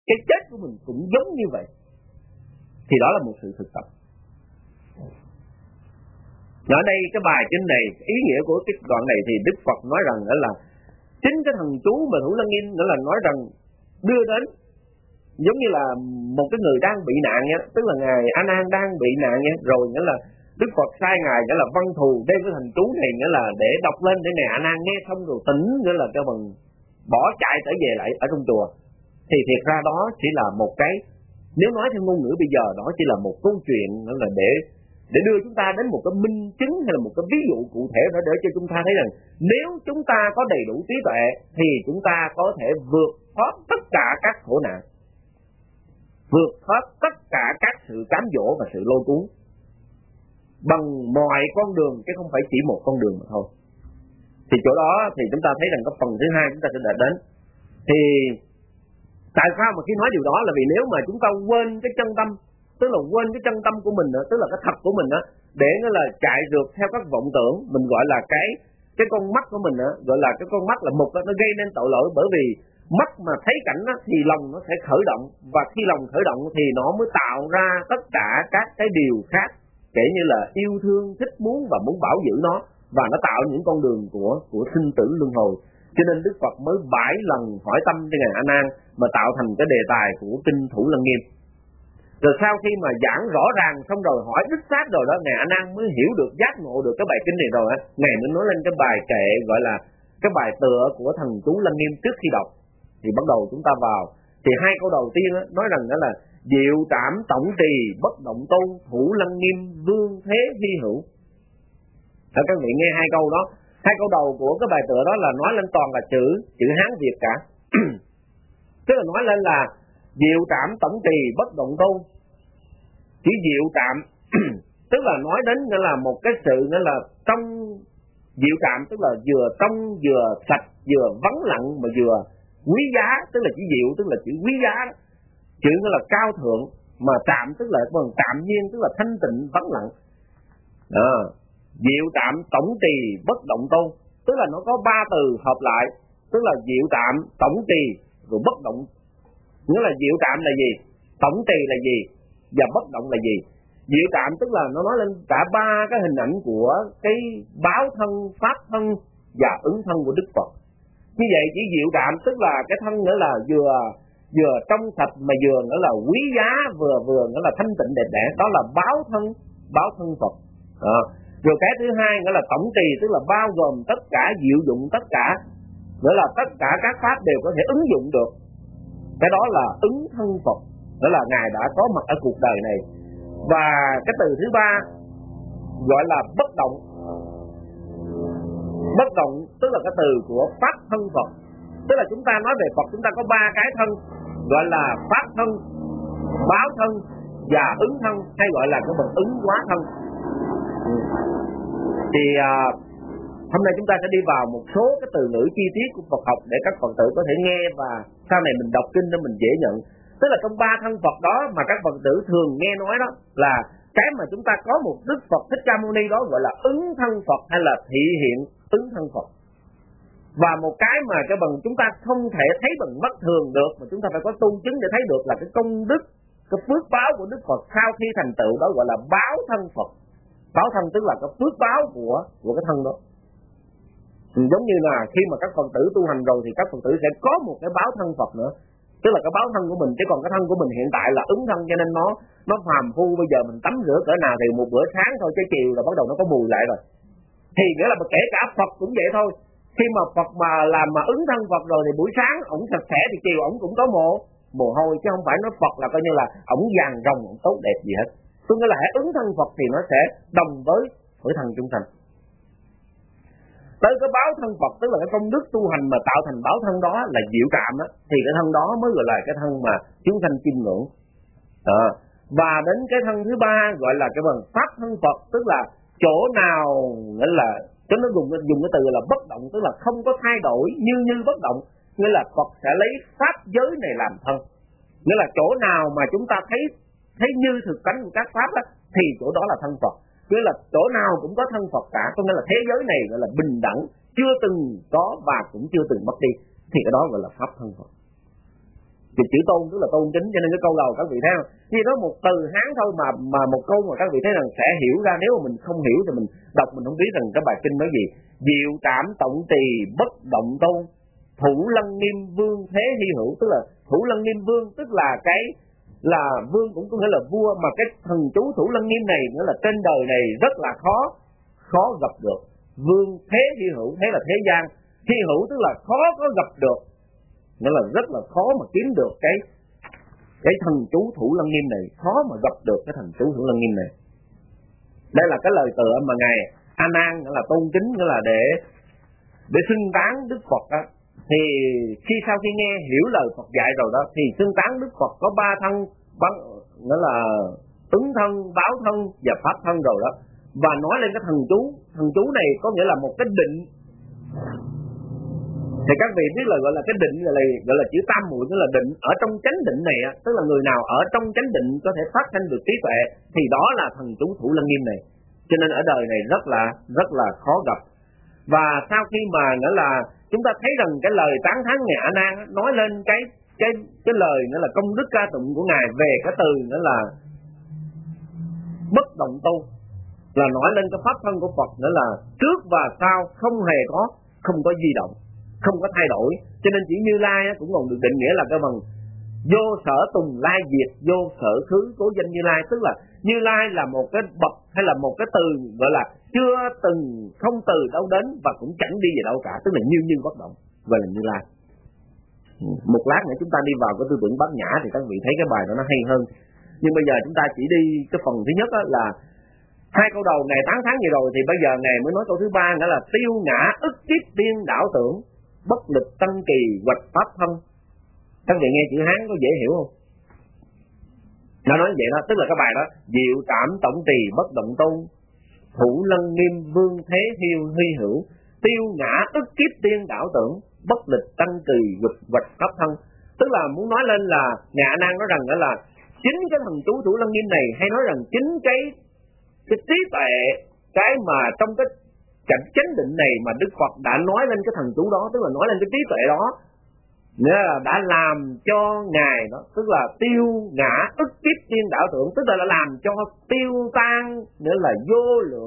cái chết của mình cũng giống như vậy. Thì đó là một sự thực tập. Ở đây cái bài kinh này, ý nghĩa của cái đoạn này thì Đức Phật nói rằng đó là chính cái thần chú mà Thủ Lăng Nghiêm nữa là nói rằng đưa đến giống như là một cái người đang bị nạn nhé, tức là ngài A Nan đang bị nạn nhé, rồi nghĩa là Đức Phật sai ngài nghĩa là văn thù đem cái thần chú này nghĩa là để đọc lên để ngài A Nan nghe xong rồi tỉnh, nghĩa là cho bằng bỏ chạy trở về lại ở trong chùa. Thì thiệt ra đó chỉ là một cái, nếu nói theo ngôn ngữ bây giờ đó chỉ là một câu chuyện nữa là để đưa chúng ta đến một cái minh chứng hay là một cái ví dụ cụ thể để cho chúng ta thấy rằng nếu chúng ta có đầy đủ trí tuệ thì chúng ta có thể vượt thoát tất cả các khổ nạn, vượt thoát tất cả các sự cám dỗ và sự lôi cuốn bằng mọi con đường chứ không phải chỉ một con đường mà thôi. Thì chỗ đó thì chúng ta thấy rằng cái phần thứ hai chúng ta sẽ đạt đến. Thì tại sao mà khi nói điều đó là vì nếu mà chúng ta quên cái chân tâm, tức là quên cái chân tâm của mình nữa, tức là cái thật của mình đó, để nó là chạy rượt theo các vọng tưởng, mình gọi là cái con mắt của mình đó, gọi là cái con mắt là mục đó, nó gây nên tội lỗi. Bởi vì mắt mà thấy cảnh đó, thì lòng nó sẽ khởi động, và khi lòng khởi động thì nó mới tạo ra tất cả các cái điều khác, kể như là yêu thương, thích muốn và muốn bảo giữ nó, và nó tạo những con đường của sinh tử luân hồi. Cho nên Đức Phật mới 7 lần hỏi tâm cho ngài A Nan mà tạo thành cái đề tài của kinh Thủ Lăng Nghiêm. Rồi sau khi mà giảng rõ ràng xong rồi hỏi đích xác rồi đó, ngài A Nan mới hiểu được, giác ngộ được cái bài kinh này rồi á, ngài mới nói lên cái bài kệ gọi là cái bài tựa của thần chú Lăng Nghiêm trước khi đọc. Thì bắt đầu chúng ta vào. Thì hai câu đầu tiên á, nói rằng đó là diệu trảm tổng trì bất động tu, Thủ Lăng Nghiêm vương thế hy hữu. Các vị nghe hai câu đó. Hai câu đầu của cái bài tựa đó là nói lên toàn là chữ Hán Việt cả. Tức là nói lên là diệu trảm tổng trì bất động tu. Chữ diệu trảm tức là nói đến nghĩa là một cái sự nghĩa là trong diệu trảm, tức là vừa trong vừa sạch, vừa vắng lặng mà vừa quý giá, tức là chữ diệu tức là chữ quý giá đó. Chữ nghĩa là cao thượng, mà trạm tức là bằng trạm nhiên, tức là thanh tịnh vắng lặng. Diệu trạm tổng trì bất động tu, tức là nó có ba từ hợp lại, tức là diệu trạm, tổng trì rồi bất động. Nghĩa là diệu trạm là gì, tổng trì là gì, và bất động là gì. Diệu trạm tức là nó nói lên cả ba cái hình ảnh của cái báo thân, pháp thân và ứng thân của Đức Phật. Như vậy chỉ diệu trạm tức là cái thân nữa là vừa trong sạch mà vừa nữa là quý giá, vừa nữa là thanh tịnh đẹp đẽ, đó là báo thân Phật. Rồi cái thứ hai nghĩa là tổng trì, tức là bao gồm tất cả, diệu dụng tất cả, nghĩa là tất cả các pháp đều có thể ứng dụng được. Cái đó là ứng thân Phật, nghĩa là ngài đã có mặt ở cuộc đời này. Và cái từ thứ ba gọi là bất động. Bất động tức là cái từ của pháp thân Phật. Tức là chúng ta nói về Phật, chúng ta có ba cái thân, gọi là pháp thân, báo thân và ứng thân, hay gọi là cái bậc ứng hóa thân. Thì hôm nay chúng ta sẽ đi vào một số cái từ ngữ chi tiết của Phật học để các Phật tử có thể nghe, và sau này mình đọc kinh để mình dễ nhận. Tức là trong ba thân Phật đó mà các Phật tử thường nghe nói đó là cái mà chúng ta có một Đức Phật Thích Ca Mâu Ni đó gọi là ứng thân Phật, hay là thị hiện ứng thân Phật. Và một cái mà cái bằng chúng ta không thể thấy bằng mắt thường được, mà chúng ta phải có tu chứng để thấy được, là cái công đức, cái phước báo của Đức Phật sau khi thành tựu, đó gọi là báo thân Phật. Báo thân tức là cái phước báo của cái thân đó. Giống như là khi mà các Phật tử tu hành rồi thì các Phật tử sẽ có một cái báo thân Phật nữa, tức là cái báo thân của mình. Chứ còn cái thân của mình hiện tại là ứng thân, cho nên nó phàm phu. Bây giờ mình tắm rửa cỡ nào thì một bữa sáng thôi, chứ chiều là bắt đầu nó có mùi lại rồi. Thì nghĩa là kể cả Phật cũng vậy thôi. Khi mà Phật mà làm mà ứng thân Phật rồi thì buổi sáng ổng sạch sẽ thì chiều ổng cũng có mồ hôi, chứ không phải nói Phật là coi như là ổng vàng rồng, ổng tốt đẹp gì hết. Tức nghĩa là hãy ứng thân Phật thì nó sẽ đồng với thần chúng sanh. Tới cái báo thân Phật tức là cái công đức tu hành mà tạo thành báo thân đó là diệu trạm đó, thì cái thân đó mới gọi là cái thân mà chúng sanh chiêm ngưỡng. Và đến cái thân thứ ba gọi là cái bằng pháp thân Phật, tức là chỗ nào nghĩa là cho nó dùng cái từ là bất động, tức là không có thay đổi, như bất động, nghĩa là Phật sẽ lấy pháp giới này làm thân. Nghĩa là chỗ nào mà chúng ta thấy như thực tánh của các pháp đó, thì chỗ đó là thân Phật. Nghĩa là chỗ nào cũng có thân Phật cả, có nghĩa là thế giới này gọi là bình đẳng, chưa từng có và cũng chưa từng mất đi, thì cái đó gọi là pháp thân Phật. chữ tôn tức là tôn kính, cho nên cái câu đầu các vị thấy không? Vì đó một từ Hán thôi mà một câu mà các vị thấy rằng sẽ hiểu ra, nếu mà mình không hiểu thì mình đọc mình không biết rằng cái bài kinh nói gì. Diệu trảm tổng tỳ bất động tôn, thủ lăng nghiêm vương thế hy hữu, tức là thủ lăng nghiêm vương tức là cái là vương cũng có nghĩa là vua, mà cái thần chú thủ lăng nghiêm này nghĩa là trên đời này rất là khó gặp được. Vương thế hy hữu, thế là thế gian, hy hữu tức là khó có gặp được, nghĩa là rất là khó mà kiếm được cái thần chú thủ lăng nghiêm này, khó mà gặp được cái thần chú thủ lăng nghiêm này. Đây là cái lời tựa mà ngài A Nan nghĩa là tôn kính, nghĩa là để xưng tán Đức Phật đó. Thì khi sau khi nghe hiểu lời Phật dạy rồi đó thì xưng tán Đức Phật có 3 thân, nghĩa là ứng thân, báo thân và pháp thân rồi đó, và nói lên cái thần chú này có nghĩa là một cái định. Thì các vị biết là gọi là cái định gọi là chữ tam muội, tức là định. Ở trong chánh định này tức là người nào ở trong chánh định có thể phát sinh được trí tuệ thì đó là thần chú thủ lăng nghiêm này. Cho nên ở đời này rất là khó gặp. Và sau khi mà nghĩa là chúng ta thấy rằng cái lời tán thán ngài A Nan nói lên cái lời nghĩa là công đức ca tụng của ngài về cái từ nghĩa là bất động tu, là nói lên cái pháp thân của Phật, nghĩa là trước và sau không có di động, không có thay đổi. Cho nên chữ Như Lai cũng còn được định nghĩa là cái bằng vô sở tùng lai diệt, vô sở khứ cố danh Như Lai, tức là Như Lai là một cái bậc hay là một cái từ gọi là chưa từng, không từ đâu đến và cũng chẳng đi về đâu cả, tức là như bất động, gọi là Như Lai. Một lát nữa chúng ta đi vào cái tư tưởng Bát Nhã thì các vị thấy cái bài đó nó hay hơn. Nhưng bây giờ chúng ta chỉ đi cái phần thứ nhất là hai câu đầu ngài tán thán gì rồi, thì bây giờ ngài mới nói câu thứ ba, nghĩa là tiêu ngã ức kiếp tiên đảo tưởng, bất lực tăng kỳ hoạch pháp thân. Các vị nghe chữ Hán có dễ hiểu không? Nó nói vậy đó, tức là cái bài đó diệu trảm tổng tỳ bất động tôn, thủ lăng nghiêm vương thế huy hữu, tiêu ngã ức kiếp tiên đảo tưởng, bất lịch tăng kỳ hoạch pháp thân. Tức là muốn nói lên là ngài A Nan nói rằng đó là chính cái thần chú thủ lăng nghiêm này, hay nói rằng chính cái trí tuệ, cái mà trong cái cảnh chánh định này mà Đức Phật đã nói lên cái thần chú đó, tức là nói lên cái trí tuệ đó, nghĩa là đã làm cho ngài đó, tức là tiêu ngã ức kiếp tiên đảo tưởng, tức là làm cho tiêu tan, nghĩa là vô lượng